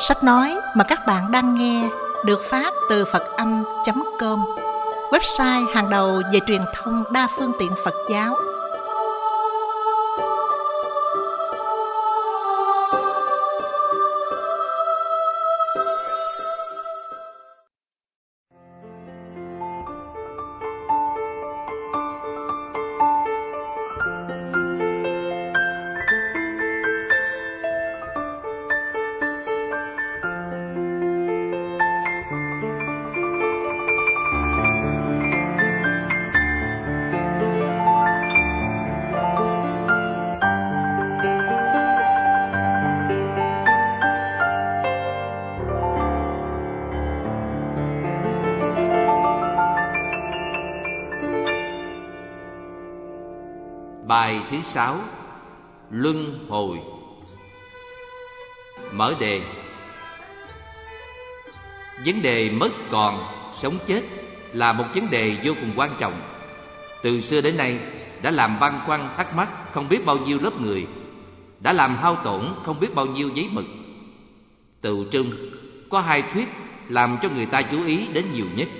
Sách nói mà các bạn đang nghe được phát từ Phật-âm.com, website hàng đầu về truyền thông đa phương tiện Phật giáo. Bài thứ 6: Luân hồi. Mở đề. Vấn đề mất còn, sống chết là một vấn đề vô cùng quan trọng. Từ xưa đến nay đã làm băn khoăn thắc mắc không biết bao nhiêu lớp người, đã làm hao tổn không biết bao nhiêu giấy mực. Tựu trưng có hai thuyết làm cho người ta chú ý đến nhiều nhất.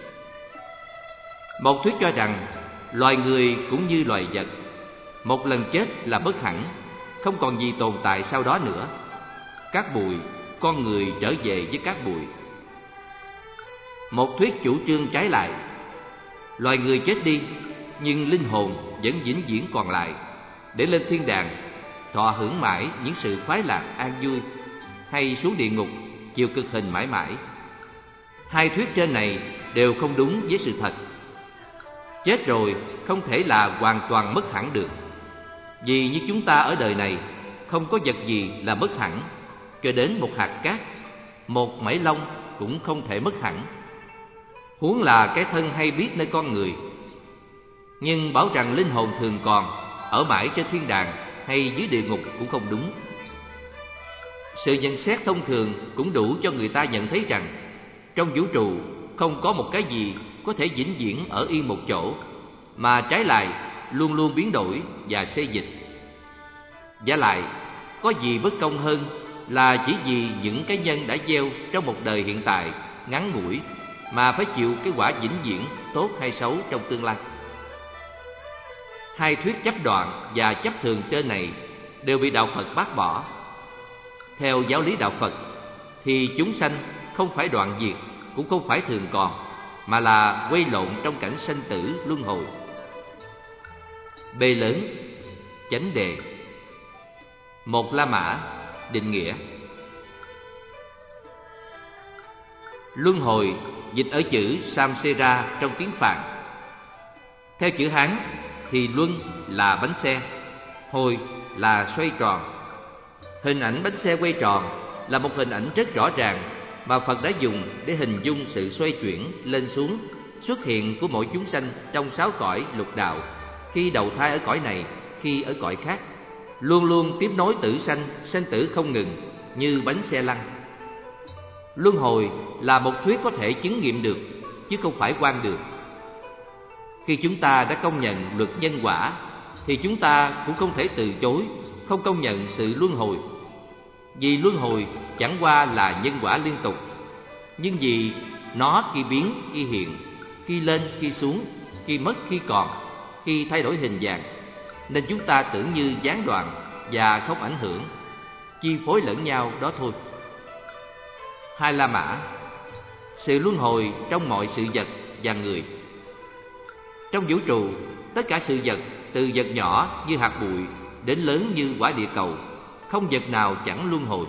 Một thuyết cho rằng loài người cũng như loài vật, một lần chết là mất hẳn, không còn gì tồn tại sau đó nữa. Cát bụi, con người trở về với cát bụi. Một thuyết chủ trương trái lại, loài người chết đi, nhưng linh hồn vẫn vĩnh viễn còn lại, để lên thiên đàng thọ hưởng mãi những sự khoái lạc an vui, hay xuống địa ngục chịu cực hình mãi mãi. Hai thuyết trên này đều không đúng với sự thật. Chết rồi không thể là hoàn toàn mất hẳn được, vì như chúng ta ở đời này không có vật gì là mất hẳn, cho đến một hạt cát, một mảy lông cũng không thể mất hẳn, huống là cái thân hay biết nơi con người. Nhưng bảo rằng linh hồn thường còn, ở mãi trên thiên đàng hay dưới địa ngục cũng không đúng. Sự nhận xét thông thường cũng đủ cho người ta nhận thấy rằng trong vũ trụ không có một cái gì có thể vĩnh viễn ở yên một chỗ, mà trái lại luôn luôn biến đổi và xê dịch. Vả lại, có gì bất công hơn là chỉ vì những cái nhân đã gieo trong một đời hiện tại ngắn ngủi mà phải chịu cái quả vĩnh viễn tốt hay xấu trong tương lai. Hai thuyết chấp đoạn và chấp thường trên này đều bị đạo Phật bác bỏ. Theo giáo lý đạo Phật thì chúng sanh không phải đoạn diệt, cũng không phải thường còn, mà là quay lộn trong cảnh sanh tử luân hồi. B lớn, chánh đề. Một La Mã, định nghĩa. Luân hồi dịch ở chữ samsara trong tiếng Phạn. Theo chữ Hán thì luân là bánh xe, hồi là xoay tròn. Hình ảnh bánh xe quay tròn là một hình ảnh rất rõ ràng mà Phật đã dùng để hình dung sự xoay chuyển lên xuống xuất hiện của mỗi chúng sanh trong sáu cõi lục đạo, khi đầu thai ở cõi này, khi ở cõi khác, luôn luôn tiếp nối tử sanh, sanh tử không ngừng như bánh xe lăn. Luân hồi là một thuyết có thể chứng nghiệm được, chứ không phải quan được. Khi chúng ta đã công nhận luật nhân quả thì chúng ta cũng không thể từ chối không công nhận sự luân hồi. Vì luân hồi chẳng qua là nhân quả liên tục, nhưng vì nó khi biến khi hiện, khi lên khi xuống, khi mất khi còn, khi thay đổi hình dạng, nên chúng ta tưởng như gián đoạn và không ảnh hưởng, chi phối lẫn nhau đó thôi. Hai La Mã. Sự luân hồi trong mọi sự vật và người. Trong vũ trụ, tất cả sự vật, từ vật nhỏ như hạt bụi đến lớn như quả địa cầu, không vật nào chẳng luân hồi.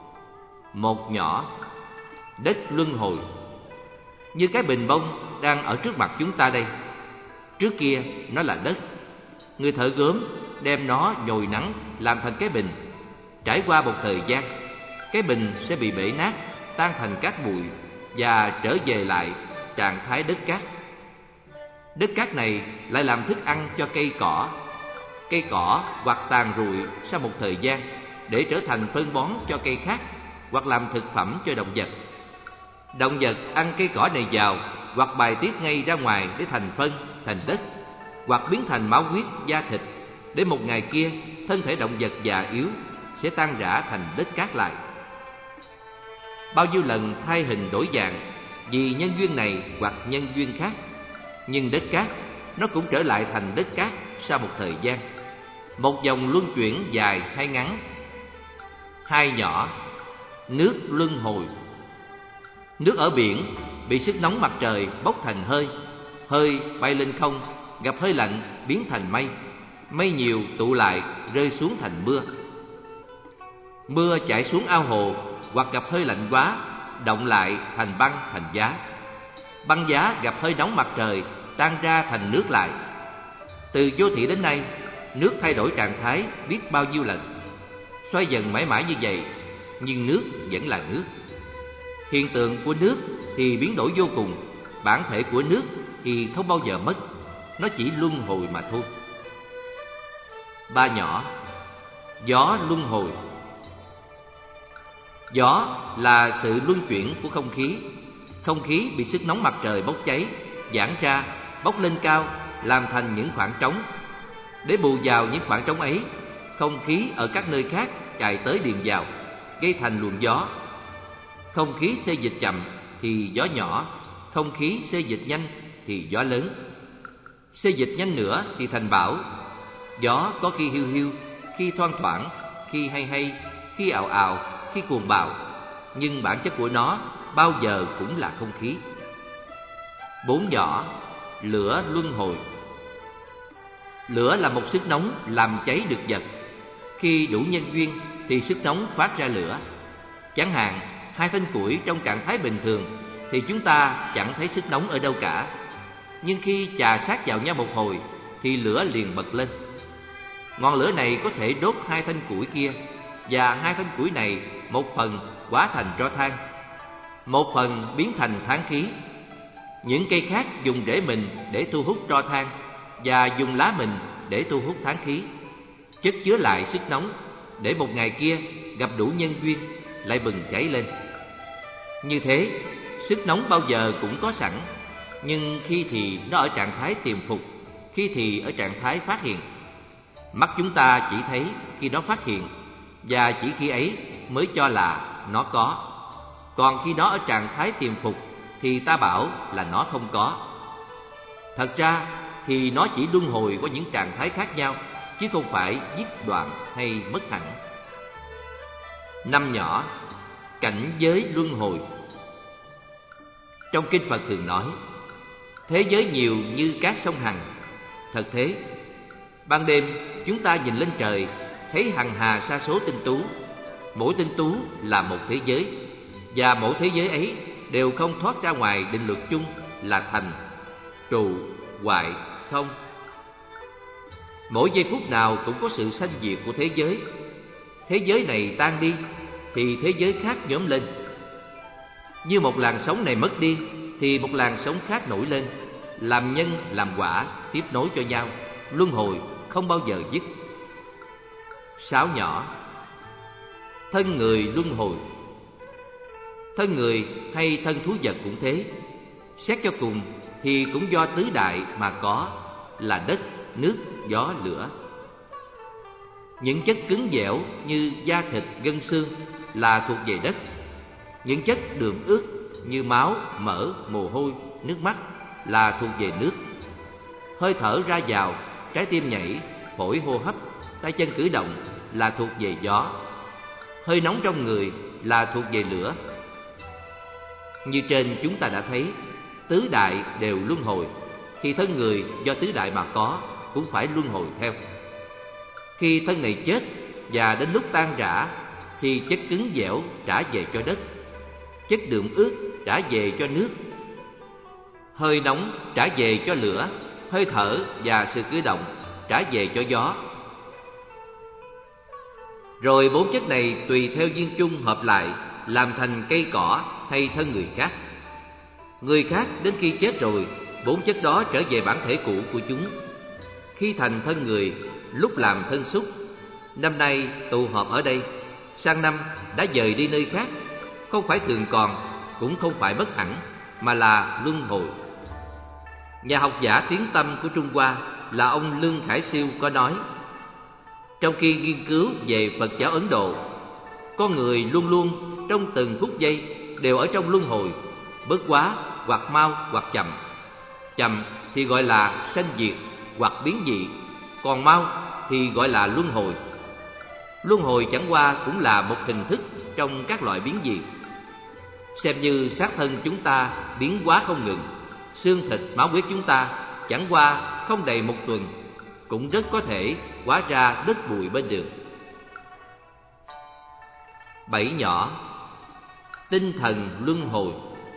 Một nhỏ, đất luân hồi. Như cái bình bông đang ở trước mặt chúng ta đây. Trước kia nó là đất. Người thợ gốm đem nó nhồi nắng làm thành cái bình. Trải qua một thời gian, cái bình sẽ bị bể nát, tan thành cát bụi và trở về lại trạng thái đất cát. Đất cát này lại làm thức ăn cho cây cỏ. Cây cỏ hoặc tàn rụi sau một thời gian để trở thành phân bón cho cây khác, hoặc làm thực phẩm cho động vật. Động vật ăn cây cỏ này vào, hoặc bài tiết ngay ra ngoài để thành phân, thành đất, hoặc biến thành máu huyết, da thịt, để một ngày kia thân thể động vật già yếu sẽ tan rã thành đất cát lại. bao nhiêu lần thay hình đổi dạng vì nhân duyên này hoặc nhân duyên khác, nhưng đất cát nó cũng trở lại thành đất cát sau một thời gian. Một vòng luân chuyển dài hay ngắn. Hai nhỏ, nước luân hồi. Nước ở biển bị sức nóng mặt trời bốc thành hơi, hơi bay lên không, gặp hơi lạnh biến thành mây, mây nhiều tụ lại rơi xuống thành mưa. Mưa chảy xuống ao hồ hoặc gặp hơi lạnh quá, động lại thành băng thành giá. Băng giá gặp hơi nóng mặt trời tan ra thành nước lại. Từ vô thị đến nay, nước thay đổi trạng thái biết bao nhiêu lần, xoay dần mãi mãi như vậy, nhưng nước vẫn là nước. Hiện tượng của nước thì biến đổi vô cùng, bản thể của nước thì không bao giờ mất, nó chỉ luân hồi mà thôi. Ba nhỏ, gió luân hồi. Gió là sự luân chuyển của không khí. Không khí bị sức nóng mặt trời bốc cháy, giãn ra, bốc lên cao, làm thành những khoảng trống. Để bù vào những khoảng trống ấy, không khí ở các nơi khác chạy tới điền vào, gây thành luồng gió. Không khí xê dịch chậm thì gió nhỏ, không khí xê dịch nhanh thì gió lớn. Xê dịch nhanh nữa thì thành bão. Gió có khi hiu hiu, khi thoang thoảng, khi hay hay, khi ào ào, khi cuồng bạo, nhưng bản chất của nó bao giờ cũng là không khí. Bốn nhỏ, lửa luân hồi. Lửa là một sức nóng làm cháy được vật. Khi đủ nhân duyên thì sức nóng phát ra lửa. Chẳng hạn, hai thanh củi trong trạng thái bình thường thì chúng ta chẳng thấy sức nóng ở đâu cả. Nhưng khi chà sát vào nhau một hồi thì lửa liền bật lên. Ngọn lửa này có thể đốt hai thanh củi kia, và hai thanh củi này một phần hóa thành tro than, một phần biến thành than khí. Những cây khác dùng rễ mình để thu hút tro than, và dùng lá mình để thu hút than khí, chất chứa lại sức nóng để một ngày kia gặp đủ nhân duyên lại bừng cháy lên. Như thế, sức nóng bao giờ cũng có sẵn, nhưng khi thì nó ở trạng thái tiềm phục, khi thì ở trạng thái phát hiện. Mắt chúng ta chỉ thấy khi nó phát hiện, và chỉ khi ấy mới cho là nó có. Còn khi nó ở trạng thái tiềm phục thì ta bảo là nó không có. Thật ra thì nó chỉ luân hồi qua những trạng thái khác nhau, chứ không phải dứt đoạn hay mất hẳn. Năm nhỏ, cảnh giới luân hồi. Trong kinh Phật thường nói, thế giới nhiều như các sông Hằng. Thật thế, ban đêm chúng ta nhìn lên trời, thấy hằng hà sa số tinh tú. Mỗi tinh tú là một thế giới, và mỗi thế giới ấy đều không thoát ra ngoài định luật chung là thành, trụ, hoại, không. Mỗi giây phút nào cũng có sự sanh diệt của thế giới. Thế giới này tan đi thì thế giới khác nhóm lên. Như một làn sóng này mất đi thì một làn sóng khác nổi lên, làm nhân làm quả, tiếp nối cho nhau, luân hồi không bao giờ dứt. Sáu nhỏ, thân người luân hồi. Thân người hay thân thú vật cũng thế. Xét cho cùng thì cũng do tứ đại mà có, là đất, nước, gió, lửa. Những chất cứng dẻo như da thịt, gân xương là thuộc về đất. Những chất đượm ướt như máu, mỡ, mồ hôi, nước mắt là thuộc về nước. Hơi thở ra vào, trái tim nhảy, phổi hô hấp, tay chân cử động là thuộc về gió. Hơi nóng trong người là thuộc về lửa. Như trên chúng ta đã thấy, tứ đại đều luân hồi, thì thân người do tứ đại mà có cũng phải luân hồi theo. Khi thân này chết và đến lúc tan rã thì chất cứng dẻo trả về cho đất, chất đượm ướt trả về cho nước, hơi nóng trả về cho lửa, hơi thở và sự cử động trả về cho gió. Rồi bốn chất này tùy theo duyên chung hợp lại làm thành cây cỏ hay thân người khác. Người khác đến khi chết rồi, bốn chất đó trở về bản thể cũ của chúng. Khi thành thân người, lúc làm thân súc, năm nay tụ họp ở đây, sang năm đã dời đi nơi khác, không phải thường còn, cũng không phải mất hẳn, mà là luân hồi. Nhà học giả tiếng tăm của Trung Hoa là ông Lương Khải Siêu có nói, trong khi nghiên cứu về Phật giáo Ấn Độ, con người luôn luôn trong từng phút giây đều ở trong luân hồi, bất quá hoặc mau hoặc chậm. Chậm thì gọi là sanh diệt hoặc biến dị, còn mau thì gọi là luân hồi. Luân hồi chẳng qua cũng là một hình thức trong các loại biến dị. Xem như xác thân chúng ta biến hóa không ngừng, xương thịt máu huyết chúng ta chẳng qua không đầy một tuần cũng rất có thể hóa ra đất bụi bên đường. 7 nhỏ, tinh thần luân hồi.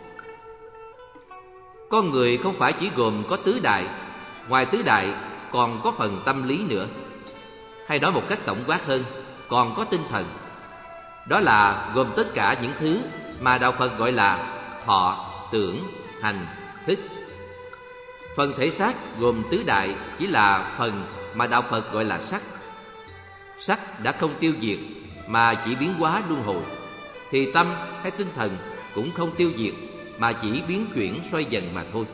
Con người không phải chỉ gồm có tứ đại, ngoài tứ đại còn có phần tâm lý nữa. Hay nói một cách tổng quát hơn, còn có tinh thần. Đó là gồm tất cả những thứ mà đạo Phật gọi là thọ, tưởng, hành, thức. Phần thể xác gồm tứ đại chỉ là phần mà đạo Phật gọi là sắc. Sắc đã không tiêu diệt mà chỉ biến hóa luân hồi, thì tâm hay tinh thần cũng không tiêu diệt mà chỉ biến chuyển xoay dần mà thôi.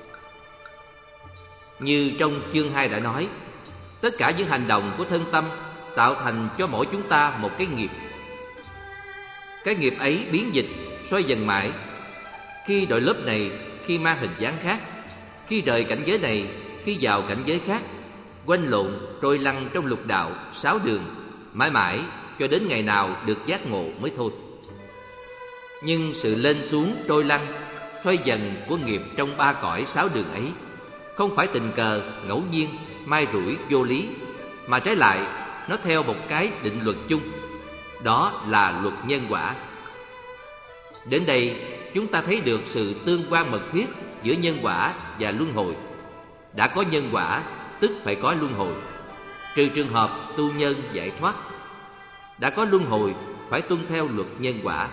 Như trong chương 2 đã nói, tất cả những hành động của thân tâm tạo thành cho mỗi chúng ta một cái nghiệp. Cái nghiệp ấy biến dịch, xoay dần mãi, khi đội lớp này, khi mang hình dáng khác, khi rời cảnh giới này, khi vào cảnh giới khác, quanh lộn trôi lăn trong lục đạo 6 đường, mãi mãi cho đến ngày nào được giác ngộ mới thôi. Nhưng sự lên xuống trôi lăn, xoay dần của nghiệp trong 3 cõi 6 đường ấy không phải tình cờ, ngẫu nhiên, mai rủi, vô lý, mà trái lại nó theo một cái định luật chung, đó là luật nhân quả. Đến đây chúng ta thấy được sự tương quan mật thiết giữa nhân quả và luân hồi. Đã có nhân quả tức phải có luân hồi, trừ trường hợp tu nhân giải thoát. Đã có luân hồi phải tuân theo luật nhân quả.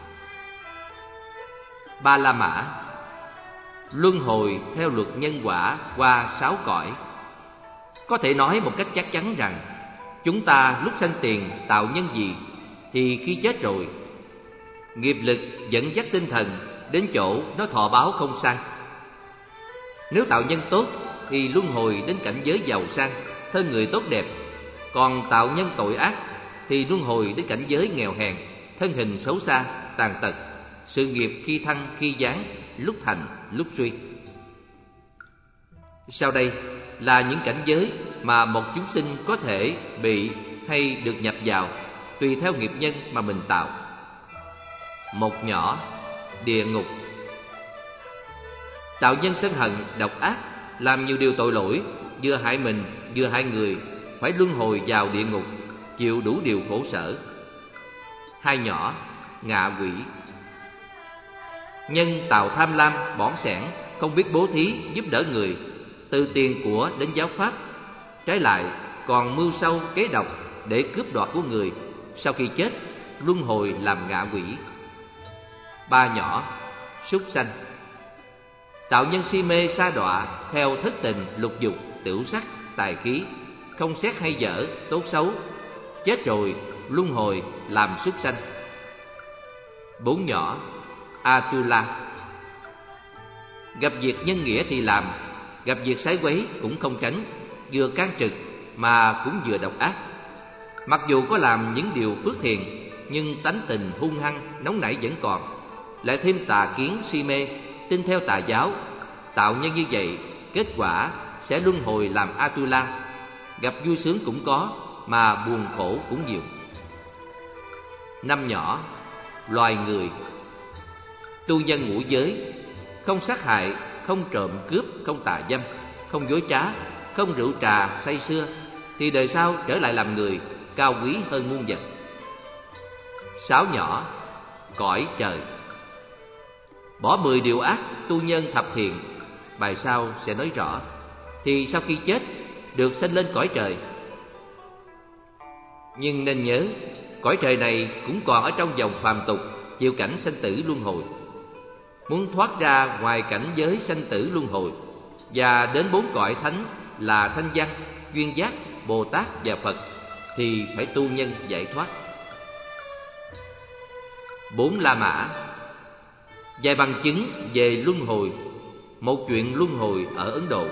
Ba La Mã luân hồi theo luật nhân quả qua 6 cõi. Có thể nói một cách chắc chắn rằng chúng ta lúc sanh tiền tạo nhân gì thì khi chết rồi, nghiệp lực dẫn dắt tinh thần đến chỗ nó thọ báo không sang. Nếu tạo nhân tốt thì luân hồi đến cảnh giới giàu sang, thân người tốt đẹp. Còn tạo nhân tội ác thì luân hồi đến cảnh giới nghèo hèn, thân hình xấu xa, tàn tật, sự nghiệp khi thăng khi giáng, lúc thành lúc suy. Sau đây là những cảnh giới mà một chúng sinh có thể bị hay được nhập vào tùy theo nghiệp nhân mà mình tạo. Một nhỏ, địa ngục. Tạo nhân sân hận, độc ác, làm nhiều điều tội lỗi, vừa hại mình vừa hại người, phải luân hồi vào địa ngục, chịu đủ điều khổ sở. Hai nhỏ, ngạ quỷ. Nhân tạo tham lam, bỏn sẻn, không biết bố thí giúp đỡ người, từ tiền của đến giáo pháp, trái lại còn mưu sâu kế độc để cướp đoạt của người, sau khi chết luân hồi làm ngạ quỷ. Ba nhỏ, súc sanh. Tạo nhân si mê sa đọa theo thất tình, lục dục, tửu sắc, tài khí, không xét hay dở, tốt xấu, chết rồi luân hồi làm súc sanh. Bốn nhỏ, Atula. Gặp việc nhân nghĩa thì làm, gặp việc sái quấy cũng không tránh, vừa can trực mà cũng vừa độc ác. Mặc dù có làm những điều phước thiện, nhưng tánh tình hung hăng, nóng nảy vẫn còn, lại thêm tà kiến si mê, tin theo tà giáo. Tạo nhân như vậy, kết quả sẽ luân hồi làm Atula. Gặp vui sướng cũng có, mà buồn khổ cũng nhiều. Năm nhỏ, loài người. Tu nhân ngũ giới, không sát hại, không trộm cướp, không tà dâm, không dối trá, không rượu trà say sưa, thì đời sau trở lại làm người, cao quý hơn muôn vật. Sáu nhỏ, cõi trời. Bỏ 10 điều ác, tu nhân thập thiện, bài sau sẽ nói rõ, thì sau khi chết được sanh lên cõi trời. Nhưng nên nhớ, cõi trời này cũng còn ở trong vòng phàm tục, chịu cảnh sanh tử luân hồi. Muốn thoát ra ngoài cảnh giới sanh tử luân hồi và đến 4 cõi thánh là Thanh Văn, Duyên Giác, Bồ Tát và Phật thì phải tu nhân giải thoát. 4 La Mã. Vài bằng chứng về luân hồi. Một chuyện luân hồi ở Ấn Độ.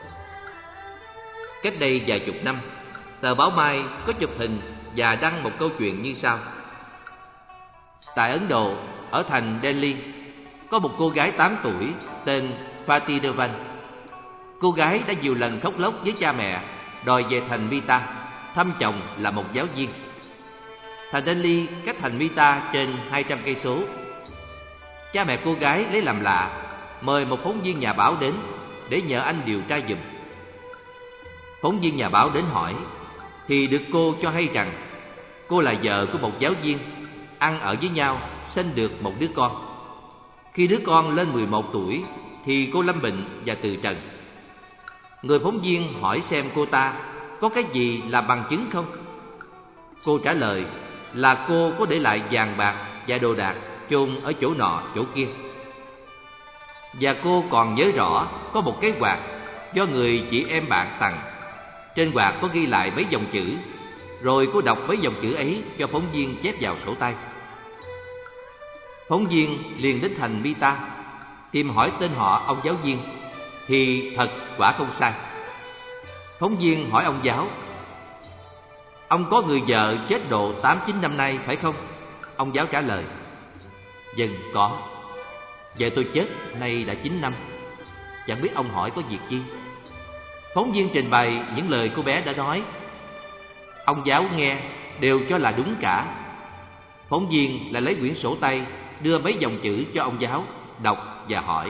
Cách đây vài chục năm, tờ báo Mai có chụp hình và đăng một câu chuyện như sau. Tại Ấn Độ ở thành Delhi, có một cô gái 8 tuổi tên Fatih Devan. Cô gái đã nhiều lần khóc lóc với cha mẹ, đòi về thành Mita, thăm chồng là một giáo viên. Thành Delhi cách thành Mita trên 200 cây số. Cha mẹ cô gái lấy làm lạ, mời một phóng viên nhà báo đến để nhờ anh điều tra giùm. Phóng viên nhà báo đến hỏi thì được cô cho hay rằng cô là vợ của một giáo viên, ăn ở với nhau, sinh được một đứa con. Khi đứa con lên 11 tuổi thì cô lâm bệnh và từ trần. Người phóng viên hỏi xem cô ta có cái gì làm bằng chứng không. Cô trả lời là cô có để lại vàng bạc và đồ đạc chôn ở chỗ nọ chỗ kia. Và cô còn nhớ rõ có một cái quạt do người chị em bạn tặng. Trên quạt có ghi lại mấy dòng chữ, rồi cô đọc mấy dòng chữ ấy cho phóng viên chép vào sổ tay. Phóng viên liền đến thành Mita tìm hỏi tên họ ông giáo viên, thì thật quả không sai. Phóng viên hỏi ông giáo: "Ông có người vợ chết độ 8-9 năm nay phải không?" Ông giáo trả lời: "Vâng, có. Vợ tôi chết nay đã 9 năm. Chẳng biết ông hỏi có việc chi?" Phóng viên trình bày những lời cô bé đã nói. Ông giáo nghe đều cho là đúng cả. Phóng viên lại lấy quyển sổ tay, đưa mấy dòng chữ cho ông giáo đọc và hỏi: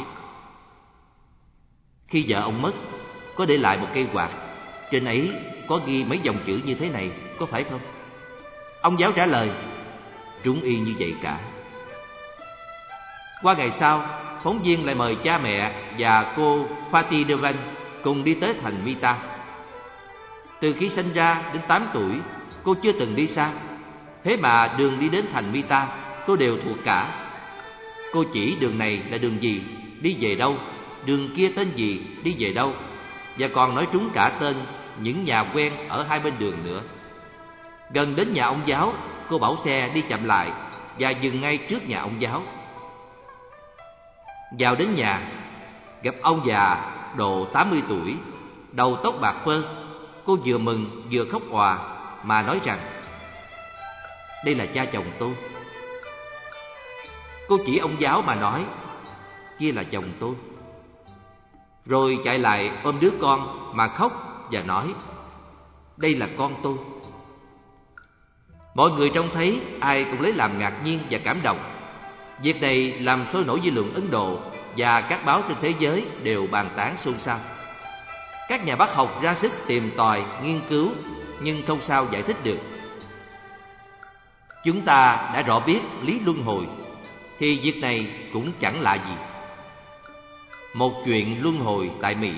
"Khi vợ ông mất, có để lại một cây quạt, trên ấy có ghi mấy dòng chữ như thế này, có phải không?" Ông giáo trả lời: "Trúng y như vậy cả." Qua ngày sau, phóng viên lại mời cha mẹ và cô Fatih Devan cùng đi tới thành Mita. Từ khi sinh ra đến 8 tuổi, cô chưa từng đi xa. Thế mà đường đi đến thành Mita, cô đều thuộc cả. Cô chỉ đường này là đường gì, đi về đâu, đường kia tên gì, đi về đâu, và còn nói trúng cả tên những nhà quen ở hai bên đường nữa. Gần đến nhà ông giáo, cô bảo xe đi chậm lại và dừng ngay trước nhà ông giáo. Vào đến nhà, gặp ông già độ 80 tuổi, đầu tóc bạc phơ. Cô vừa mừng vừa khóc òa mà nói rằng: "Đây là cha chồng tôi." Cô chỉ ông giáo mà nói: "Kia là chồng tôi." Rồi chạy lại ôm đứa con mà khóc và nói: "Đây là con tôi." Mọi người trông thấy ai cũng lấy làm ngạc nhiên và cảm động. Việc này làm sôi nổi dư luận Ấn Độ, và các báo trên thế giới đều bàn tán xôn xao. Các nhà bác học ra sức tìm tòi, nghiên cứu, nhưng không sao giải thích được. Chúng ta đã rõ biết lý luân hồi, thì việc này cũng chẳng lạ gì. Một chuyện luân hồi tại Mỹ.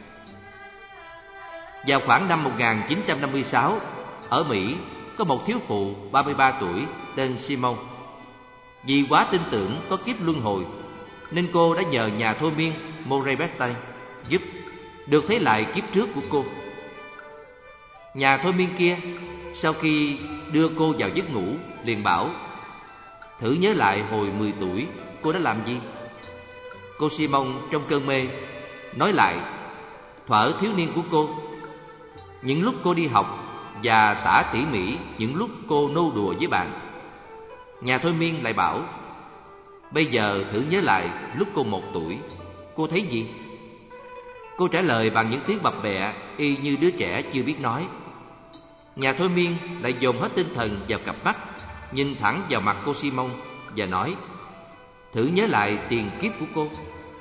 Vào khoảng năm 1956, ở Mỹ có một thiếu phụ 33 tuổi tên Simon. Vì quá tin tưởng có kiếp luân hồi, nên cô đã nhờ nhà thôi miên Murray Bethany giúp, được thấy lại kiếp trước của cô. Nhà thôi miên kia sau khi đưa cô vào giấc ngủ liền bảo: "Thử nhớ lại hồi 10 tuổi cô đã làm gì." Cô Simon trong cơn mê nói lại thuở thiếu niên của cô, những lúc cô đi học, và tả tỉ mỉ những lúc cô nô đùa với bạn. Nhà thôi miên lại bảo: "Bây giờ thử nhớ lại lúc cô 1 tuổi, cô thấy gì?" Cô trả lời bằng những tiếng bập bẹ y như đứa trẻ chưa biết nói. Nhà thôi miên lại dồn hết tinh thần vào cặp mắt, nhìn thẳng vào mặt cô Simon và nói: "Thử nhớ lại tiền kiếp của cô."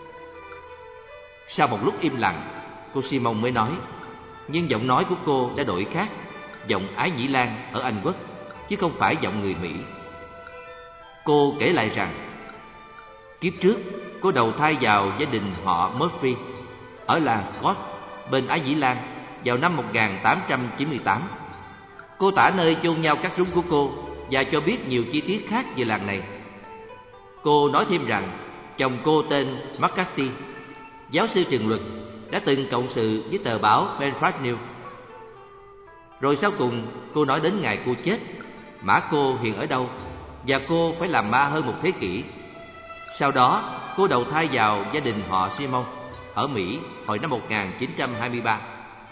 Sau một lúc im lặng, cô Simon mới nói, nhưng giọng nói của cô đã đổi khác, giọng Ái Nhĩ Lan ở Anh Quốc, chứ không phải giọng người Mỹ. Cô kể lại rằng kiếp trước cô đầu thai vào gia đình họ Murphy ở làng Scott bên Ái Nhĩ Lan vào năm 1898. Cô tả nơi chôn nhau các rúng của cô và cho biết nhiều chi tiết khác về làng này. Cô nói thêm rằng chồng cô tên McCarthy, giáo sư trường luật, đã từng cộng sự với tờ báo Belfast News. Rồi sau cùng cô nói đến ngày cô chết, mã cô hiện ở đâu, và cô phải làm ma hơn 1 thế kỷ. Sau đó cô đầu thai vào gia đình họ Simon ở Mỹ hồi năm 1923.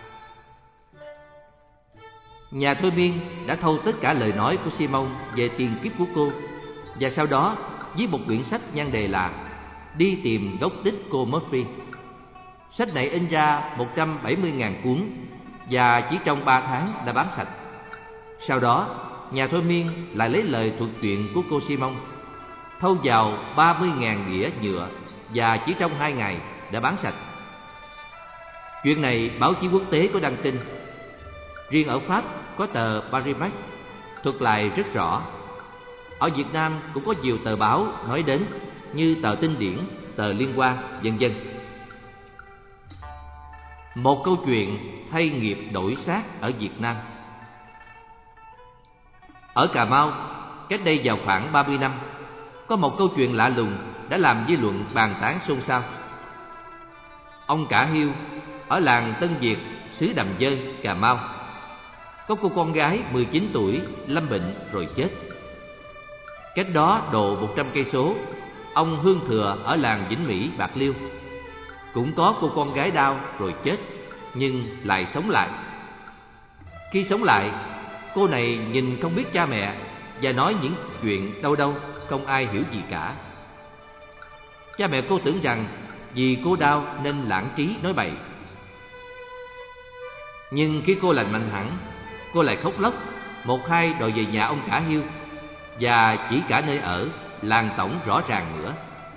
Nhà thôi miên đã thâu tất cả lời nói của Simon về tiền kiếp của cô, và sau đó với một quyển sách nhan đề là Đi tìm gốc tích cô Murphy. Sách này in ra 170.000 cuốn và chỉ trong 3 tháng đã bán sạch. Sau đó, nhà thôi miên lại lấy lời thuật truyện của cô Simon, thâu vào 30.000 đĩa nhựa và chỉ trong 2 ngày đã bán sạch. Chuyện này báo chí quốc tế có đăng tin. Riêng ở Pháp có tờ Paris Match thuật lại rất rõ. Ở Việt Nam cũng có nhiều tờ báo nói đến như tờ Tinh Điển, tờ Liên Hoa, vân vân. Một câu chuyện thay nghiệp đổi xác ở Việt Nam. Ở Cà Mau, cách đây vào khoảng 30 năm, có một câu chuyện lạ lùng đã làm dư luận bàn tán xôn xao. Ông Cả Hiêu ở làng Tân Việt, xứ Đầm Dơi, Cà Mau, có cô con gái 19 tuổi lâm bệnh rồi chết. Cách đó độ 100 cây số, ông Hương Thừa ở làng Vĩnh Mỹ, Bạc Liêu, cũng có cô con gái đau rồi chết, nhưng lại sống lại. Khi sống lại, cô này nhìn không biết cha mẹ và nói những chuyện đâu đâu không ai hiểu gì cả. Cha mẹ cô tưởng rằng vì cô đau nên lãng trí nói bậy. Nhưng khi cô lành mạnh hẳn, cô lại khóc lóc một hai đòi về nhà ông Cả Hiêu và chỉ cả nơi ở, làng tổng rõ ràng nữa.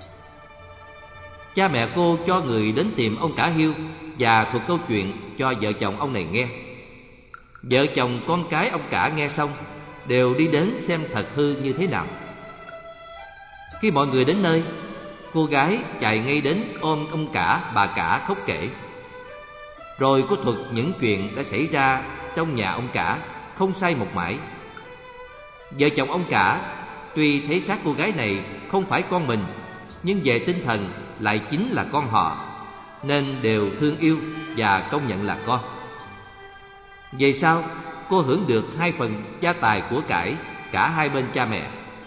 Cha mẹ cô cho người đến tìm ông Cả Hiêu và thuật câu chuyện cho vợ chồng ông này nghe. Vợ chồng con cái ông Cả nghe xong đều đi đến xem thật hư như thế nào. Khi mọi người đến nơi, cô gái chạy ngay đến ôm ông Cả, bà Cả khóc kể. Rồi cô thuật những chuyện đã xảy ra trong nhà ông Cả, không sai một mảy. Vợ chồng ông Cả tuy thấy xác cô gái này không phải con mình, nhưng về tinh thần lại chính là con họ, nên đều thương yêu và công nhận là con. Về sau, cô hưởng được 2 phần gia tài của cải cả hai bên cha mẹ.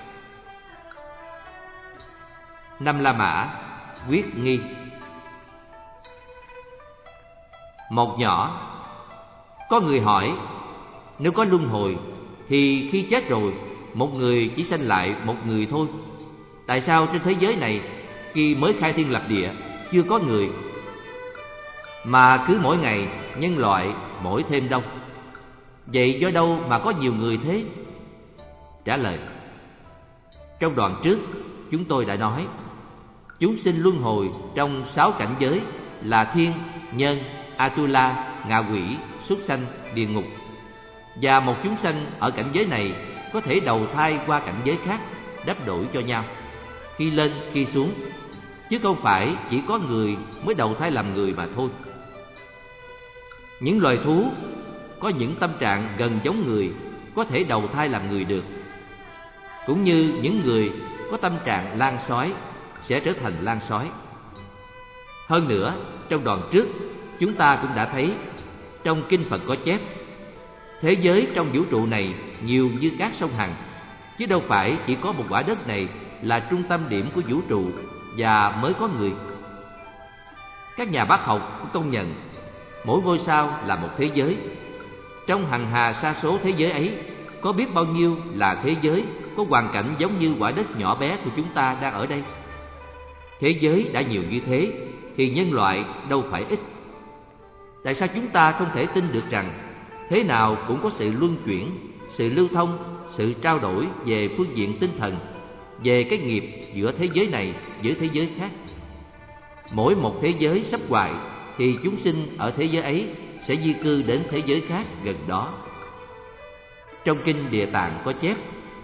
Năm La Mã, quyết nghi. Một nhỏ, có người hỏi, nếu có luân hồi thì khi chết rồi một người chỉ sanh lại một người thôi, tại sao trên thế giới này khi mới khai thiên lập địa chưa có người, mà cứ mỗi ngày nhân loại mỗi thêm đông? Vậy do đâu mà có nhiều người thế? Trả lời: trong đoạn trước chúng tôi đã nói, chúng sinh luân hồi trong 6 cảnh giới là thiên, nhân, Atula, ngạ quỷ, súc sanh, địa ngục. Và một chúng sanh ở cảnh giới này có thể đầu thai qua cảnh giới khác, đắp đổi cho nhau, khi lên khi xuống, chứ không phải chỉ có người mới đầu thai làm người mà thôi. Những loài thú có những tâm trạng gần giống người có thể đầu thai làm người được, cũng như những người có tâm trạng lang sói sẽ trở thành lang sói. Hơn nữa, trong đoạn trước chúng ta cũng đã thấy trong kinh Phật có chép, thế giới trong vũ trụ này nhiều như các sông Hằng, chứ đâu phải chỉ có một quả đất này là trung tâm điểm của vũ trụ và mới có người. Các nhà bác học cũng công nhận mỗi ngôi sao là một thế giới. Trong hằng hà sa số thế giới ấy, có biết bao nhiêu là thế giới có hoàn cảnh giống như quả đất nhỏ bé của chúng ta đang ở đây. Thế giới đã nhiều như thế thì nhân loại đâu phải ít. Tại sao chúng ta không thể tin được rằng thế nào cũng có sự luân chuyển, sự lưu thông, sự trao đổi về phương diện tinh thần, về cái nghiệp giữa thế giới này với thế giới khác? Mỗi một thế giới sắp hoại thì chúng sinh ở thế giới ấy sẽ di cư đến thế giới khác gần đó. Trong kinh Địa Tạng có chép,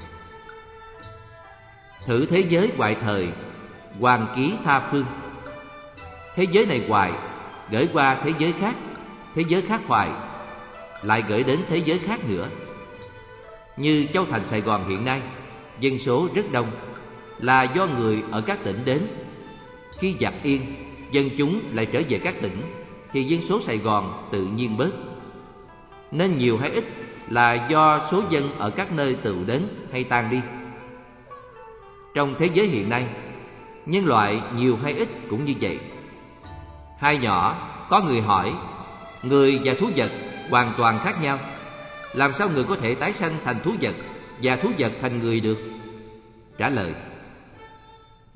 thử thế giới hoại thời, hoàn ký tha phương. Thế giới này hoại, gửi qua thế giới khác hoại, lại gửi đến thế giới khác nữa. Như châu thành Sài Gòn hiện nay, dân số rất đông, là do người ở các tỉnh đến. Khi giặc yên, dân chúng lại trở về các tỉnh, thì dân số Sài Gòn tự nhiên bớt. Nên nhiều hay ít là do số dân ở các nơi tự đến hay tan đi. Trong thế giới hiện nay, nhân loại nhiều hay ít cũng như vậy. Hai nhỏ, có người hỏi, người và thú vật hoàn toàn khác nhau, làm sao người có thể tái sanh thành thú vật và thú vật thành người được? Trả lời: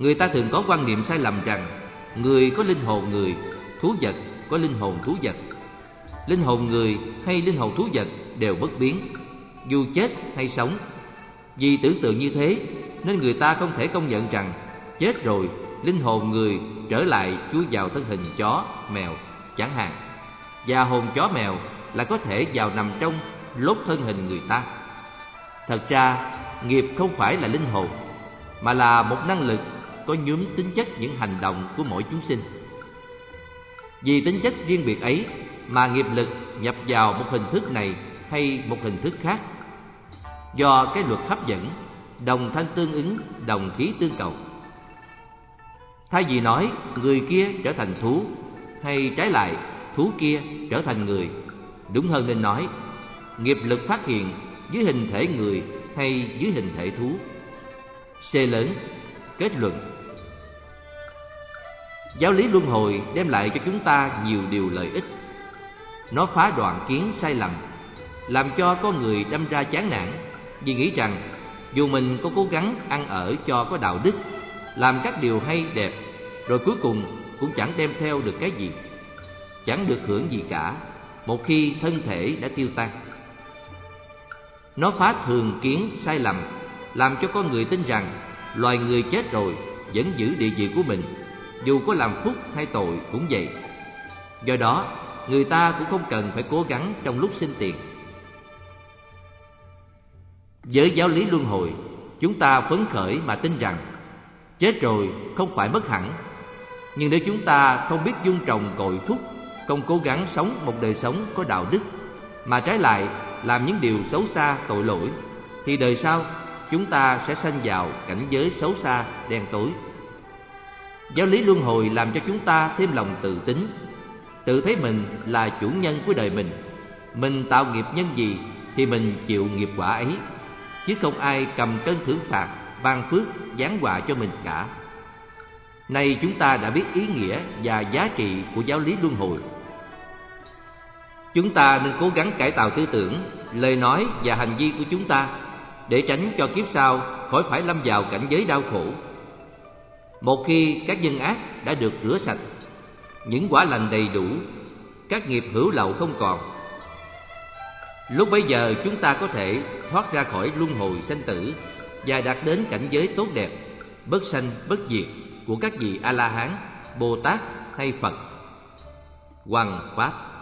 Người ta thường có quan niệm sai lầm rằng người có linh hồn người, thú vật có linh hồn thú vật. Linh hồn người hay linh hồn thú vật đều bất biến, dù chết hay sống. Vì tưởng tượng như thế nên người ta không thể công nhận rằng chết rồi linh hồn người trở lại chui vào thân hình chó, mèo chẳng hạn, và hồn chó mèo là có thể vào nằm trong lốt thân hình người ta. Thật ra nghiệp không phải là linh hồn, mà là một năng lực có nhuốm tính chất những hành động của mỗi chúng sinh. Vì tính chất riêng biệt ấy mà nghiệp lực nhập vào một hình thức này hay một hình thức khác. Do cái luật hấp dẫn, đồng thanh tương ứng, đồng khí tương cầu. Thay vì nói người kia trở thành thú, hay trái lại thú kia trở thành người, đúng hơn nên nói nghiệp lực phát hiện dưới hình thể người hay dưới hình thể thú. C lớn. Kết luận. Giáo lý luân hồi đem lại cho chúng ta nhiều điều lợi ích. Nó phá đoạn kiến sai lầm, làm cho con người đâm ra chán nản vì nghĩ rằng dù mình có cố gắng ăn ở cho có đạo đức, làm các điều hay đẹp, rồi cuối cùng cũng chẳng đem theo được cái gì, chẳng được hưởng gì cả một khi thân thể đã tiêu tan. Nó phá thường kiến sai lầm, làm cho con người tin rằng loài người chết rồi vẫn giữ địa vị của mình, dù có làm phúc hay tội cũng vậy. Do đó người ta cũng không cần phải cố gắng trong lúc sinh tiền. Với giáo lý luân hồi, chúng ta phấn khởi mà tin rằng chết rồi không phải mất hẳn. Nhưng nếu chúng ta không biết vun trồng cội thúc, không cố gắng sống một đời sống có đạo đức, mà trái lại làm những điều xấu xa tội lỗi, thì đời sau chúng ta sẽ sanh vào cảnh giới xấu xa đen tối. Giáo lý luân hồi làm cho chúng ta thêm lòng tự tín, tự thấy mình là chủ nhân của đời mình tạo nghiệp nhân gì thì mình chịu nghiệp quả ấy, chứ không ai cầm cân thưởng phạt, ban phước, giáng họa cho mình cả. Nay chúng ta đã biết ý nghĩa và giá trị của giáo lý luân hồi. Chúng ta nên cố gắng cải tạo tư tưởng, lời nói và hành vi của chúng ta để tránh cho kiếp sau khỏi phải lâm vào cảnh giới đau khổ. Một khi các nhân ác đã được rửa sạch, những quả lành đầy đủ, các nghiệp hữu lậu không còn, lúc bấy giờ chúng ta có thể thoát ra khỏi luân hồi sanh tử và đạt đến cảnh giới tốt đẹp, bất sanh bất diệt của các vị A La Hán, Bồ Tát hay Phật. Hoằng Pháp.